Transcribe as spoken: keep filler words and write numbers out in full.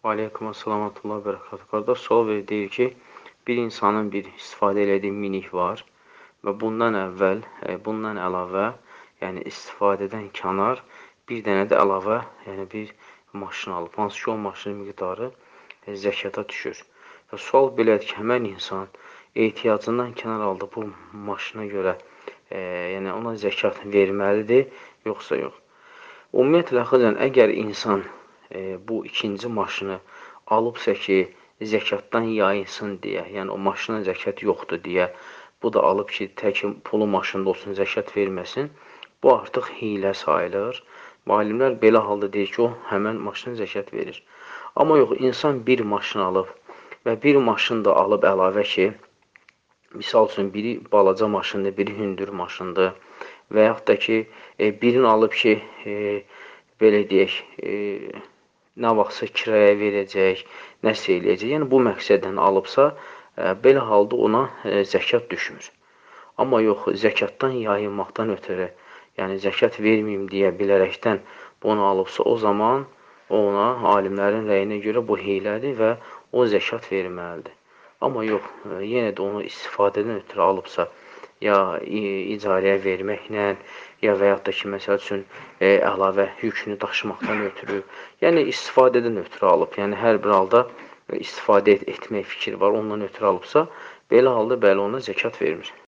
Aleykum əssalam və rahmetullah və bərəkatuhu. Qardaş, sual verir, deyir ki, bir insanın bir istifadə elədiyi minik var və bundan əvvəl, e, bundan əlavə, yəni istifadədən kənar bir dənə də əlavə, yəni bir maşın alıb. Hansı ki, o maşının miqdarı e, zəkata düşür. Və sual belədir ki, həmən insan ehtiyacından kənar aldı bu maşına görə, e, yəni ona zəkat verməlidir, yoxsa yox? Ümumiyyətlə, xızən, əgər insan e, bu ikinci maşını alıbsa ki, zəkatdan yayınsın deyə, yəni o maşına zəkat yoxdur deyə, bu da alıb ki, təkin pulu maşında olsun, zəkat verməsin, bu artıq hiylə sayılır. Alimlər belə halda deyir ki, o həmən maşına zəkat verir. Amma yox, insan bir maşın alıb və bir maşın da alıb əlavə ki, misal üçün, biri balaca maşındır, biri hündür maşındır və yaxud da ki, e, birini alıb ki, e, belə deyək, e, nə vaxtsa kiraya verəcək, nəsə eləyəcək. Yəni, bu məqsəddən alıbsa, e, belə halda ona e, zəkat düşmür. Amma yox, zəkatdan yayınmaqdan ötürü, yəni zəkat verməyim deyə bilərəkdən bunu alıbsa, o zaman ona alimlərin rəyinə görə bu hiylədir və o zəkat verməlidir. Amma yox, e, yenə də onu istifadədən ötürü alıbsa, ya icarəyə verməklə, ya və yaxud da ki, məsəl üçün, e, əlavə yükünü daşımaqdan ötürü, yəni istifadədən ötürü alıb, yəni hər bir halda istifadə et etmək fikri var, ondan ötürü alıbsa, belə halda bəli ona zəkat vermir.